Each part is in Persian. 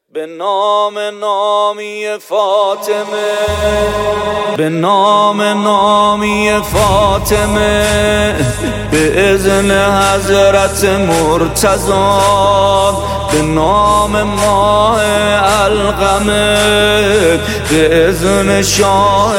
به نام نامی فاطمه، به نام نامی فاطمه، به اذن حضرت مرتضی، به نام ماه القمه، به اذن شاه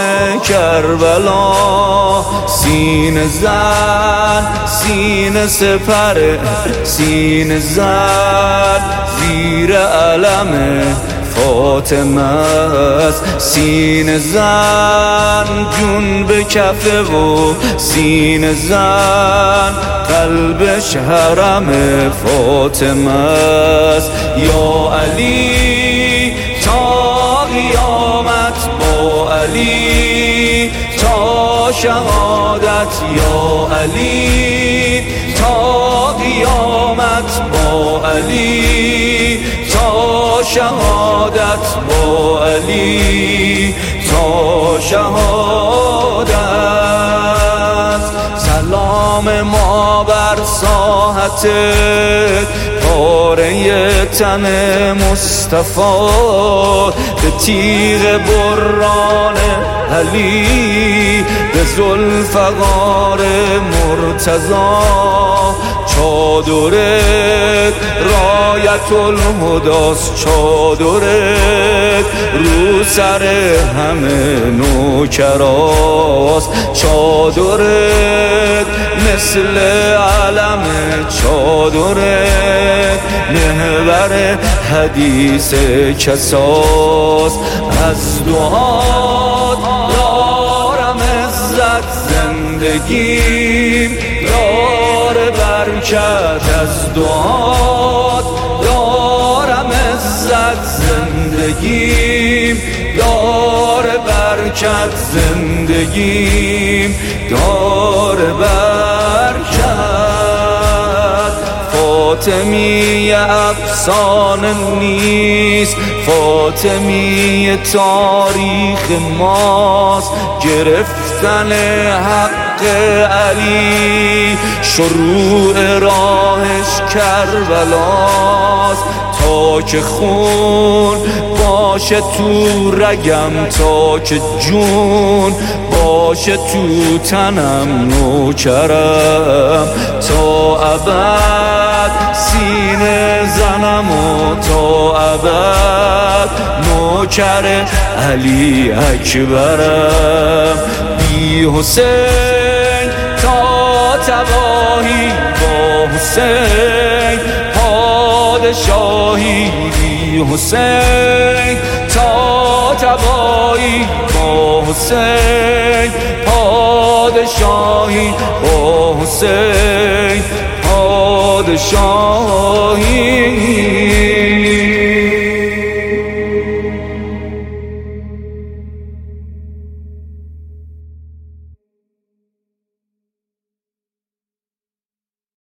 کربلا. سینه زن سینه سپر، سینه زن زیر علم فاطمه است. سینه زن جون به کفه و سینه زن قلبش حرم فاطمه است. یا علی تا قیامت با علی تا شهادت، یا علی تا قیامت با علی تا شهادت، با علی تا شهادت. سلام ما بر ساحتت، پاره تن مصطفی، به تیغ بران علی، به ذوالفقار مرتضی. چادرت رایت الهداست، چادرت رو سر همه نوکراست. چادرت مثل علم، چادرت محور حدیث کساست. از دعات دارم عزت زندگیم، داره برکت. از دعات دارم عزت زندگیم، داره برکت. زندگیم داره برکت. فاطمی افسانه نیست، فاطمی تاریخ ماست. گرفتن حق علی شروع راهش کربلاست. تا که خون باشه تو رگم، تا که جون باشه تو تنم نوکرم، تا ابد سینه زنم و تا ابد نوکر علی اکبرم. بی حسین تا تباهی، با حسین پادشاهی. بی حسین تا تباهی، با حسین پادشاهی، با حسین پادشاهی.